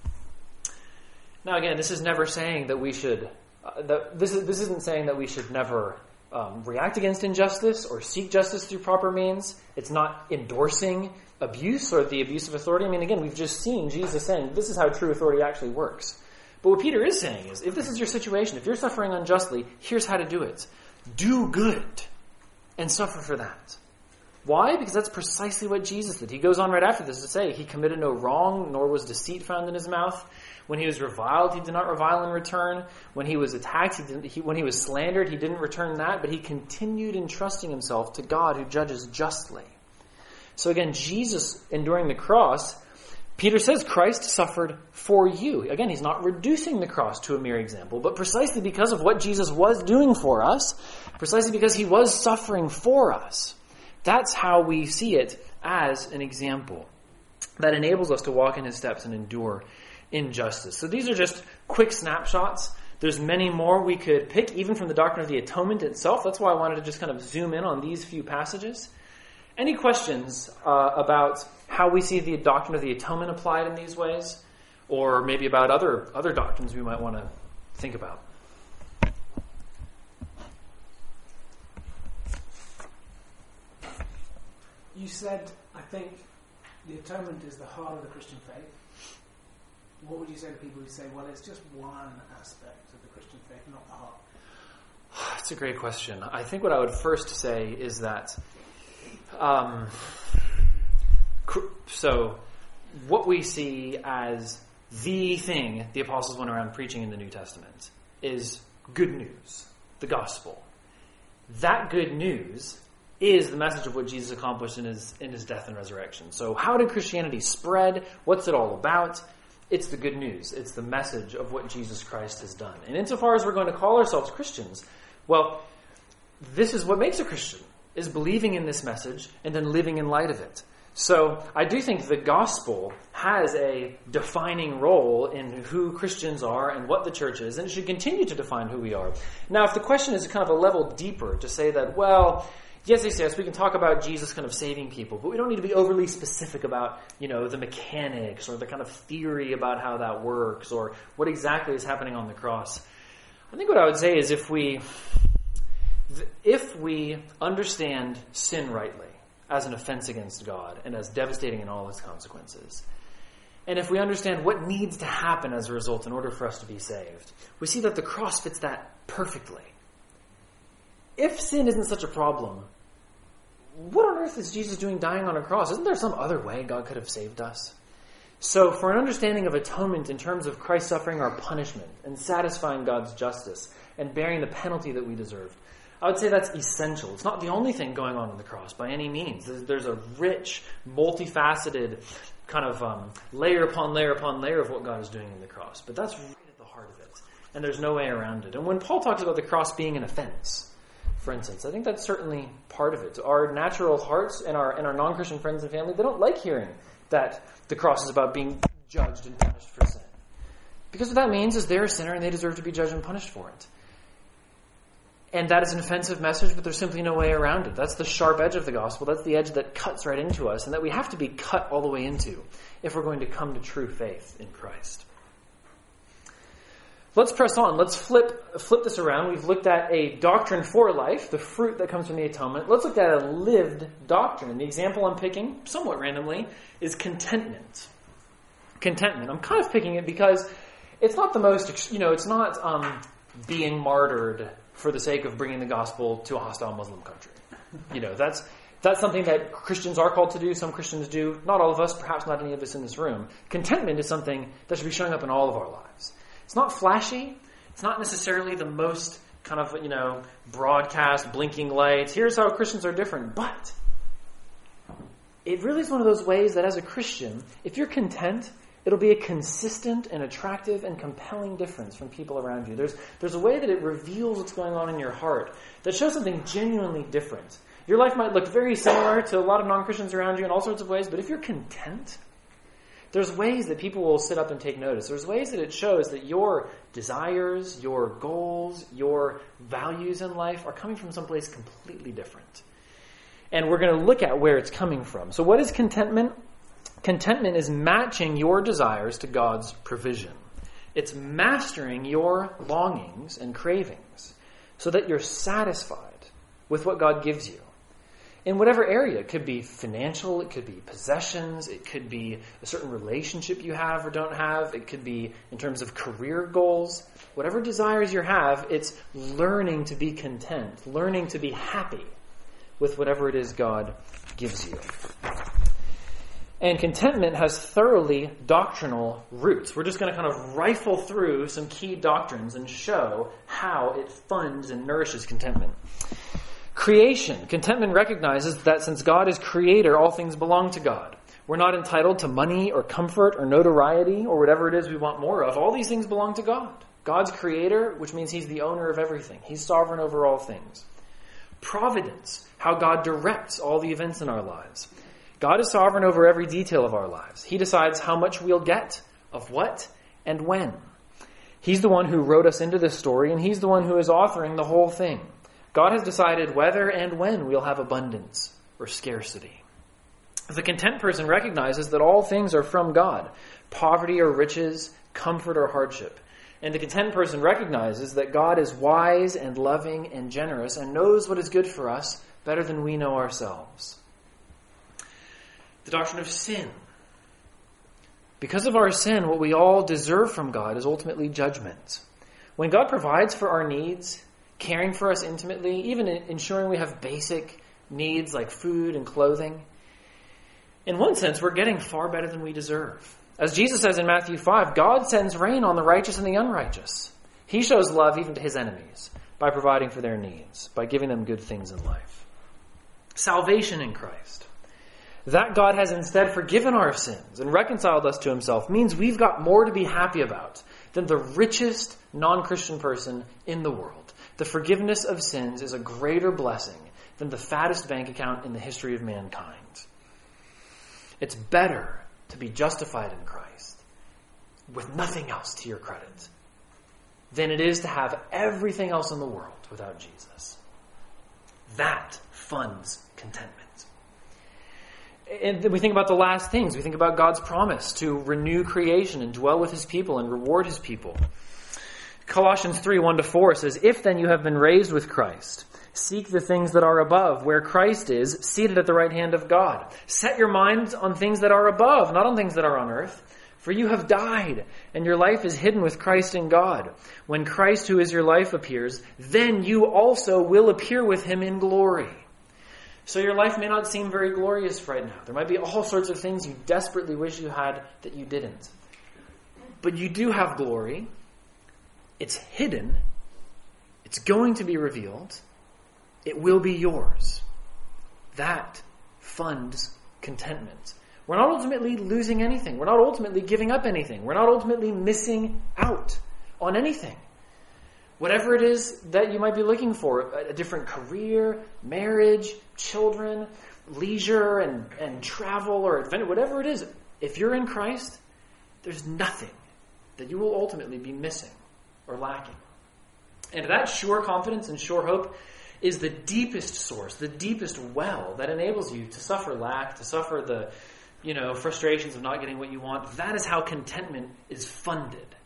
Now again, this is never saying that we should, uh, that this, is, this isn't saying that we should never um, react against injustice or seek justice through proper means. It's not endorsing abuse or the abuse of authority. I mean, again, we've just seen Jesus saying this is how true authority actually works. But what Peter is saying is, if this is your situation, if you're suffering unjustly, here's how to do it. Do good and suffer for that. Why? Because that's precisely what Jesus did. He goes on right after this to say, he committed no wrong, nor was deceit found in his mouth. When he was reviled, he did not revile in return. When he was attacked, he didn't, he, when he was slandered, he didn't return that, but he continued entrusting himself to God who judges justly. So again, Jesus enduring the cross, Peter says Christ suffered for you. Again, he's not reducing the cross to a mere example, but precisely because of what Jesus was doing for us, precisely because he was suffering for us, that's how we see it as an example that enables us to walk in his steps and endure injustice. So these are just quick snapshots. There's many more we could pick, even from the doctrine of the atonement itself. That's why I wanted to just kind of zoom in on these few passages. Any questions uh, about how we see the doctrine of the atonement applied in these ways? Or maybe about other, other doctrines we might want to think about? You said, I think, the atonement is the heart of the Christian faith. What would you say to people who say, well, it's just one aspect of the Christian faith, not the heart? That's a great question. I think what I would first say is that, um, so what we see as the thing the apostles went around preaching in the New Testament is good news, the gospel. That good news is the message of what Jesus accomplished in his in his death and resurrection. So how did Christianity spread? What's it all about? It's the good news. It's the message of what Jesus Christ has done. And insofar as we're going to call ourselves Christians, well, this is what makes a Christian, is believing in this message and then living in light of it. So I do think the gospel has a defining role in who Christians are and what the church is, and it should continue to define who we are. Now, if the question is kind of a level deeper to say that, well, yes, yes, yes, we can talk about Jesus kind of saving people, but we don't need to be overly specific about, you know, the mechanics or the kind of theory about how that works or what exactly is happening on the cross. I think what I would say is if we, if we understand sin rightly as an offense against God and as devastating in all its consequences, and if we understand what needs to happen as a result in order for us to be saved, we see that the cross fits that perfectly. If sin isn't such a problem, what on earth is Jesus doing dying on a cross? Isn't there some other way God could have saved us? So for an understanding of atonement in terms of Christ suffering our punishment and satisfying God's justice and bearing the penalty that we deserved, I would say that's essential. It's not the only thing going on on the cross by any means. There's a rich, multifaceted kind of um, layer upon layer upon layer of what God is doing in the cross. But that's right at the heart of it. And there's no way around it. And when Paul talks about the cross being an offense, for instance, I think that's certainly part of it. Our natural hearts and our and our non-Christian friends and family, they don't like hearing that the cross is about being judged and punished for sin. Because what that means is they're a sinner and they deserve to be judged and punished for it. And that is an offensive message, but there's simply no way around it. That's the sharp edge of the gospel. That's the edge that cuts right into us and that we have to be cut all the way into if we're going to come to true faith in Christ. Let's press on. Let's flip flip this around. We've looked at a doctrine for life, the fruit that comes from the atonement. Let's look at a lived doctrine. The example I'm picking, somewhat randomly, is contentment. Contentment. I'm kind of picking it because it's not the most, you know, it's not um, being martyred for the sake of bringing the gospel to a hostile Muslim country. You know, that's that's something that Christians are called to do. Some Christians do. Not all of us, perhaps not any of us in this room. Contentment is something that should be showing up in all of our lives. It's not flashy. It's not necessarily the most kind of, you know, broadcast, blinking lights. Here's how Christians are different. But it really is one of those ways that as a Christian, if you're content, it'll be a consistent and attractive and compelling difference from people around you. There's, there's a way that it reveals what's going on in your heart that shows something genuinely different. Your life might look very similar to a lot of non-Christians around you in all sorts of ways, but if you're content, there's ways that people will sit up and take notice. There's ways that it shows that your desires, your goals, your values in life are coming from someplace completely different. And we're going to look at where it's coming from. So what is contentment? Contentment is matching your desires to God's provision. It's mastering your longings and cravings so that you're satisfied with what God gives you. In whatever area, it could be financial, it could be possessions, it could be a certain relationship you have or don't have, it could be in terms of career goals. Whatever desires you have, it's learning to be content, learning to be happy with whatever it is God gives you. And contentment has thoroughly doctrinal roots. We're just going to kind of rifle through some key doctrines and show how it funds and nourishes contentment. Creation. Contentment recognizes that since God is creator, all things belong to God. We're not entitled to money or comfort or notoriety or whatever it is we want more of. All these things belong to God. God's creator, which means he's the owner of everything. He's sovereign over all things. Providence. How God directs all the events in our lives. God is sovereign over every detail of our lives. He decides how much we'll get, of what, and when. He's the one who wrote us into this story, and he's the one who is authoring the whole thing. God has decided whether and when we'll have abundance or scarcity. The content person recognizes that all things are from God, poverty or riches, comfort or hardship. And the content person recognizes that God is wise and loving and generous and knows what is good for us better than we know ourselves. The doctrine of sin. Because of our sin, what we all deserve from God is ultimately judgment. When God provides for our needs, caring for us intimately, even ensuring we have basic needs like food and clothing, in one sense, we're getting far better than we deserve. As Jesus says in Matthew five, God sends rain on the righteous and the unrighteous. He shows love even to his enemies by providing for their needs, by giving them good things in life. Salvation in Christ. That God has instead forgiven our sins and reconciled us to himself means we've got more to be happy about than the richest non-Christian person in the world. The forgiveness of sins is a greater blessing than the fattest bank account in the history of mankind. It's better to be justified in Christ with nothing else to your credit than it is to have everything else in the world without Jesus. That funds contentment. And then we think about the last things. We think about God's promise to renew creation and dwell with his people and reward his people. Colossians three, one to four says, "If then you have been raised with Christ, seek the things that are above, where Christ is, seated at the right hand of God. Set your minds on things that are above, not on things that are on earth. For you have died, and your life is hidden with Christ in God. When Christ, who is your life, appears, then you also will appear with him in glory." So your life may not seem very glorious right now. There might be all sorts of things you desperately wish you had that you didn't. But you do have glory. It's hidden. It's going to be revealed. It will be yours. That funds contentment. We're not ultimately losing anything. We're not ultimately giving up anything. We're not ultimately missing out on anything. Whatever it is that you might be looking for, a different career, marriage, children, leisure and, and travel or adventure, whatever it is, if you're in Christ, there's nothing that you will ultimately be missing or lacking. And that sure confidence and sure hope is the deepest source, the deepest well that enables you to suffer lack, to suffer the, you know, frustrations of not getting what you want. That is how contentment is funded.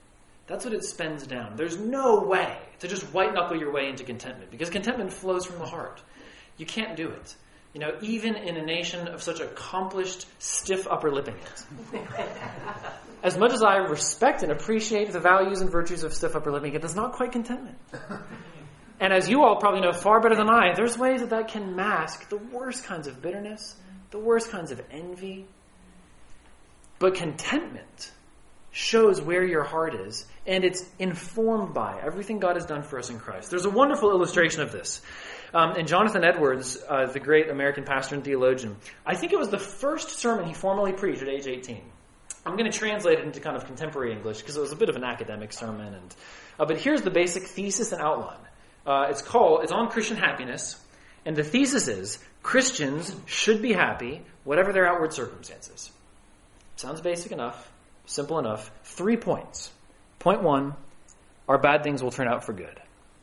That's what it spends down. There's no way to just white-knuckle your way into contentment, because contentment flows from the heart. You can't do it. You know, even in a nation of such accomplished, stiff upper-lipping it. As much as I respect and appreciate the values and virtues of stiff upper-lipping, it is not quite contentment. And as you all probably know far better than I, there's ways that that can mask the worst kinds of bitterness, the worst kinds of envy. But contentment shows where your heart is, and it's informed by everything God has done for us in Christ. There's a wonderful illustration of this. Um, and Jonathan Edwards, uh, the great American pastor and theologian, I think it was the first sermon he formally preached at age eighteen. I'm going to translate it into kind of contemporary English because it was a bit of an academic sermon. And uh, but here's the basic thesis and outline. Uh, it's called, it's on Christian happiness, and the thesis is Christians should be happy whatever their outward circumstances. Sounds basic enough. Simple enough. Three points. Point one, our bad things will turn out for good.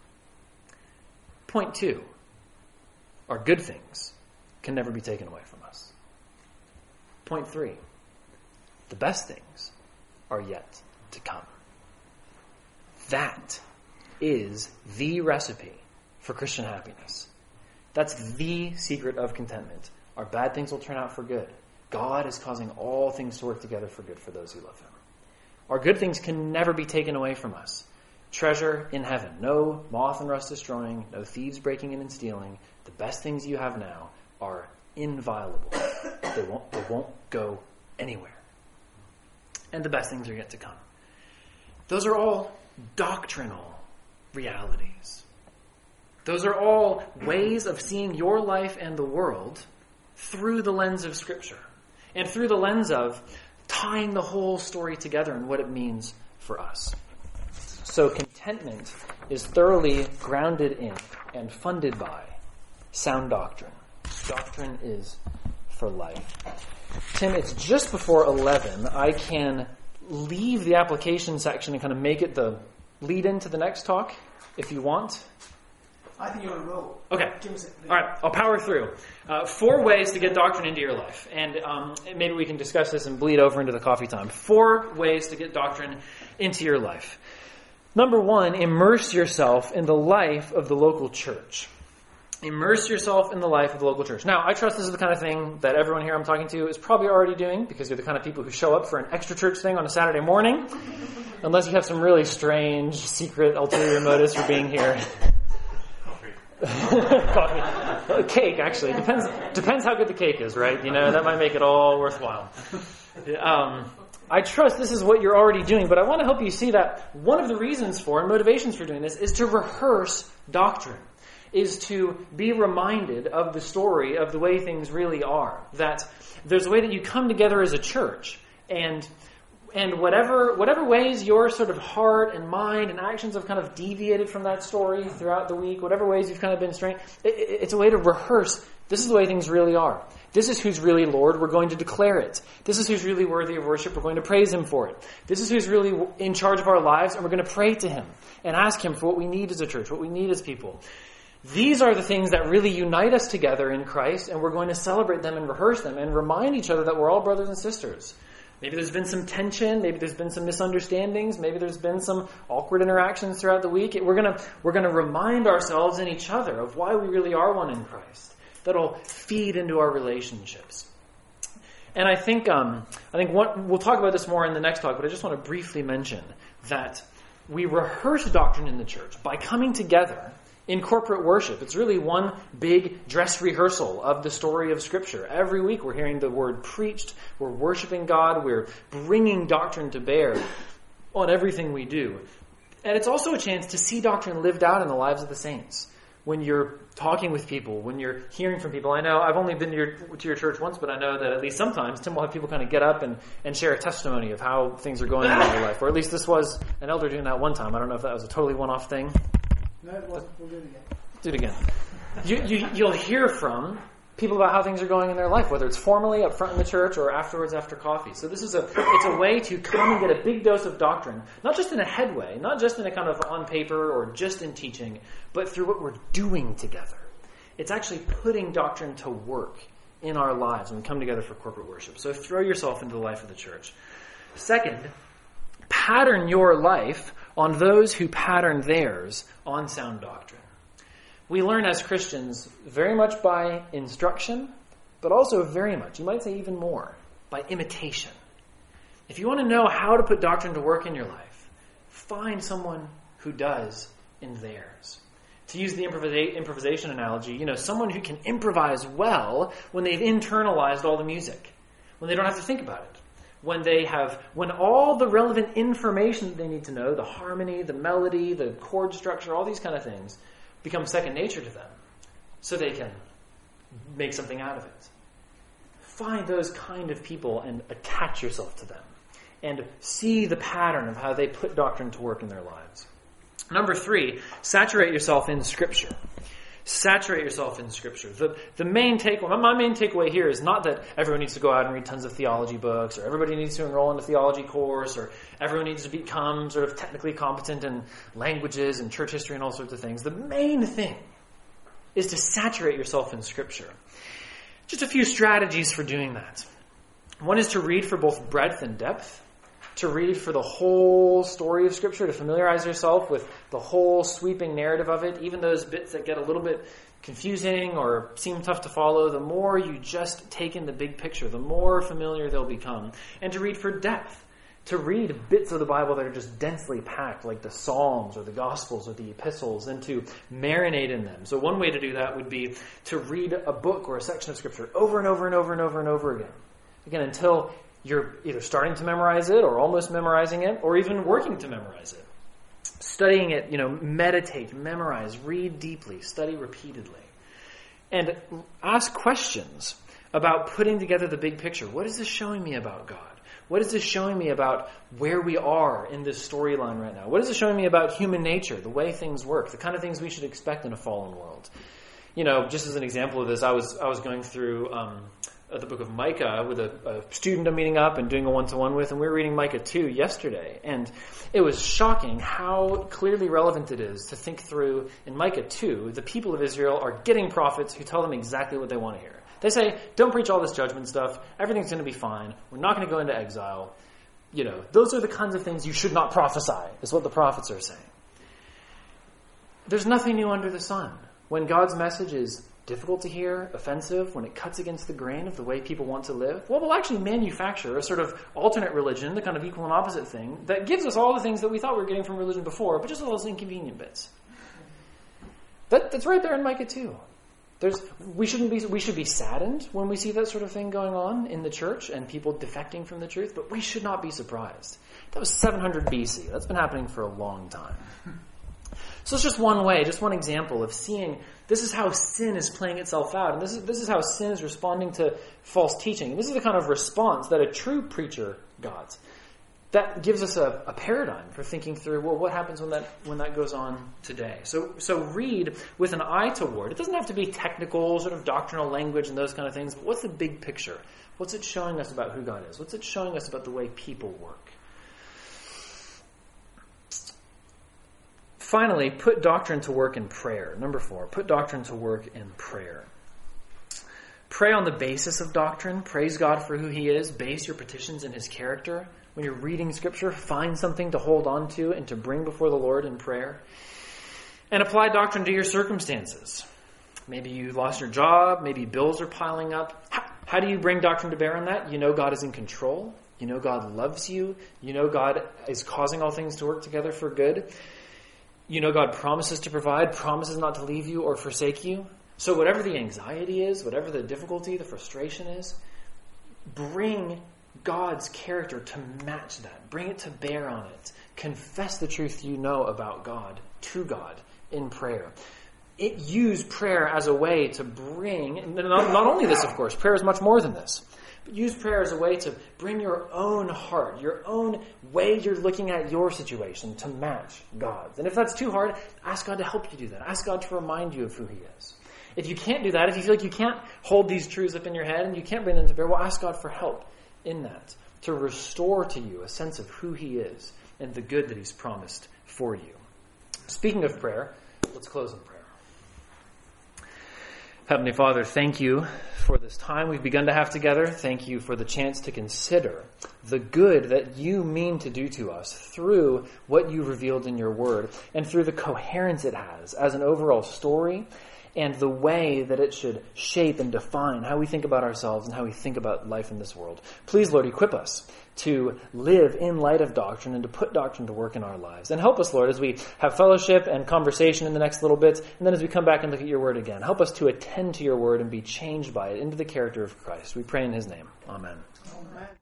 Point two, our good things can never be taken away from us. Point three, the best things are yet to come. That is the recipe for Christian happiness. That's the secret of contentment. Our bad things will turn out for good. God is causing all things to work together for good for those who love him. Our good things can never be taken away from us. Treasure in heaven. No moth and rust destroying. No thieves breaking in and stealing. The best things you have now are inviolable. They won't, they won't go anywhere. And the best things are yet to come. Those are all doctrinal realities. Those are all ways of seeing your life and the world through the lens of Scripture. And through the lens of tying the whole story together and what it means for us. So contentment is thoroughly grounded in and funded by sound doctrine. Doctrine is for life. Tim, it's just before eleven. I can leave the application section and kind of make it the lead into the next talk, if you want. I think you're on a roll. Okay. Give us it. All right, I'll power through. Uh, four ways to get doctrine into your life. And um, maybe we can discuss this and bleed over into the coffee time. Four ways to get doctrine into your life. Number one, immerse yourself in the life of the local church. Immerse yourself in the life of the local church. Now, I trust this is the kind of thing that everyone here I'm talking to is probably already doing, because you're the kind of people who show up for an extra church thing on a Saturday morning, unless you have some really strange, secret, ulterior motives for being here. Coffee. Cake, actually. Depends depends how good the cake is, right? You know, that might make it all worthwhile. Um, I trust this is what you're already doing, but I want to help you see that one of the reasons for and motivations for doing this is to rehearse doctrine, is to be reminded of the story of the way things really are. That there's a way that you come together as a church, and And whatever whatever ways your sort of heart and mind and actions have kind of deviated from that story throughout the week, whatever ways you've kind of been straying, it, it, it's a way to rehearse. This is the way things really are. This is who's really Lord. We're going to declare it. This is who's really worthy of worship. We're going to praise him for it. This is who's really in charge of our lives, and we're going to pray to him and ask him for what we need as a church, what we need as people. These are the things that really unite us together in Christ, and we're going to celebrate them and rehearse them and remind each other that we're all brothers and sisters. Maybe there's been some tension. Maybe there's been some misunderstandings. Maybe there's been some awkward interactions throughout the week. We're gonna we're gonna remind ourselves and each other of why we really are one in Christ. That'll feed into our relationships. And I think um, I think what, we'll talk about this more in the next talk. But I just want to briefly mention that we rehearse doctrine in the church by coming together in corporate worship. It's really one big dress rehearsal of the story of Scripture. Every week we're hearing the word preached, we're worshiping God, we're bringing doctrine to bear on everything we do. And it's also a chance to see doctrine lived out in the lives of the saints. When you're talking with people, when you're hearing from people. I know I've only been to your, to your church once, but I know that at least sometimes Tim will have people kind of get up and, and share a testimony of how things are going in their life. Or at least this was an elder doing that one time. I don't know if that was a totally one-off thing. No, it wasn't. We'll do it again. Do it again. You, you, you'll hear from people about how things are going in their life, whether it's formally up front in the church or afterwards after coffee. So this is a it's a way to come and get a big dose of doctrine, not just in a head way, not just in a kind of on paper or just in teaching, but through what we're doing together. It's actually putting doctrine to work in our lives when we come together for corporate worship. So throw yourself into the life of the church. Second, pattern your life on those who pattern theirs on sound doctrine. We learn as Christians very much by instruction, but also very much, you might say even more, by imitation. If you want to know how to put doctrine to work in your life, find someone who does in theirs. To use the improvisa- improvisation analogy, you know, someone who can improvise well when they've internalized all the music, when they don't have to think about it, when they have, when all the relevant information that they need to know, the harmony, the melody, the chord structure, all these kind of things, become second nature to them, so they can make something out of it. Find those kind of people and attach yourself to them, and see the pattern of how they put doctrine to work in their lives. Number three, saturate yourself in Scripture. Saturate yourself in Scripture. The, the main takeaway, my main takeaway here is not that everyone needs to go out and read tons of theology books, or everybody needs to enroll in a theology course, or everyone needs to become sort of technically competent in languages and church history and all sorts of things. The main thing is to saturate yourself in Scripture. Just a few strategies for doing that. One is to read for both breadth and depth. To read for the whole story of Scripture, to familiarize yourself with the whole sweeping narrative of it, even those bits that get a little bit confusing or seem tough to follow. The more you just take in the big picture, the more familiar they'll become. And to read for depth, to read bits of the Bible that are just densely packed, like the Psalms or the Gospels or the Epistles, and to marinate in them. So one way to do that would be to read a book or a section of Scripture over and over and over and over and over again. Again, until you're either starting to memorize it or almost memorizing it or even working to memorize it. Studying it, you know, meditate, memorize, read deeply, study repeatedly. And ask questions about putting together the big picture. What is this showing me about God? What is this showing me about where we are in this storyline right now? What is it showing me about human nature, the way things work, the kind of things we should expect in a fallen world? You know, just as an example of this, I was I was going through um, the book of Micah with a, a student I'm meeting up and doing a one-to-one with, and we were reading Micah two yesterday. And it was shocking how clearly relevant it is to think through, in Micah two, the people of Israel are getting prophets who tell them exactly what they want to hear. They say, don't preach all this judgment stuff. Everything's going to be fine. We're not going to go into exile. You know, those are the kinds of things you should not prophesy, is what the prophets are saying. There's nothing new under the sun. When God's message is difficult to hear, offensive, when it cuts against the grain of the way people want to live, well, we'll actually manufacture a sort of alternate religion, the kind of equal and opposite thing, that gives us all the things that we thought we were getting from religion before, but just all those inconvenient bits. That, that's right there in Micah two. There's, we shouldn't be, we should be saddened when we see that sort of thing going on in the church and people defecting from the truth, but we should not be surprised. That was seven hundred B C. That's been happening for a long time. So it's just one way, just one example of seeing this is how sin is playing itself out, and this is this is how sin is responding to false teaching. And this is the kind of response that a true preacher got. That gives us a, a paradigm for thinking through, well, what happens when that when that goes on today? So so read with an eye toward. It doesn't have to be technical, sort of doctrinal language and those kind of things, but what's the big picture? What's it showing us about who God is? What's it showing us about the way people work? Finally, put doctrine to work in prayer. Number four, put doctrine to work in prayer. Pray on the basis of doctrine. Praise God for who He is. Base your petitions in His character. When you're reading Scripture, find something to hold on to and to bring before the Lord in prayer. And apply doctrine to your circumstances. Maybe you lost your job. Maybe bills are piling up. How, how do you bring doctrine to bear on that? You know God is in control. You know God loves you. You know God is causing all things to work together for good. You know God promises to provide, promises not to leave you or forsake you. So whatever the anxiety is, whatever the difficulty, the frustration is, bring God's character to match that. Bring it to bear on it. Confess the truth you know about God to God in prayer. It use prayer as a way to bring, not, not only this, of course, prayer is much more than this, but use prayer as a way to bring your own heart, your own way you're looking at your situation to match God's. And if that's too hard, ask God to help you do that. Ask God to remind you of who He is. If you can't do that, if you feel like you can't hold these truths up in your head and you can't bring them to bear, well, ask God for help in that, to restore to you a sense of who He is and the good that He's promised for you. Speaking of prayer, let's close in prayer. Heavenly Father, thank you for this time we've begun to have together. Thank you for the chance to consider the good that you mean to do to us through what you revealed in your word and through the coherence it has as an overall story and the way that it should shape and define how we think about ourselves and how we think about life in this world. Please, Lord, equip us to live in light of doctrine and to put doctrine to work in our lives. And help us, Lord, as we have fellowship and conversation in the next little bits, and then as we come back and look at your word again. Help us to attend to your word and be changed by it into the character of Christ. We pray in his name. Amen. Amen.